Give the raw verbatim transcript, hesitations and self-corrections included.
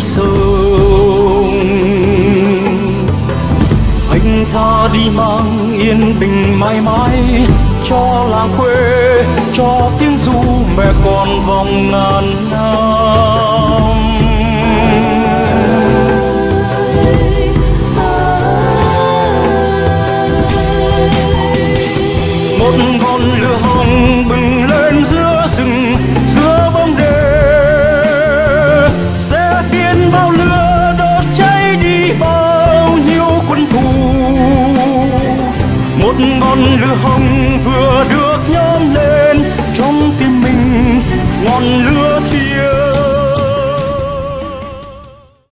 sông. Anh ra đi mang yên bình mãi mãi cho làng quê, cho tiếng ru mẹ con vòng ngàn năm. Một ngọn lửa hồng bừng lên giữa rừng, giữa bóng đêm sẽ khiến bao lửa đốt cháy đi bao nhiêu quân thù. Một ngọn lửa hồng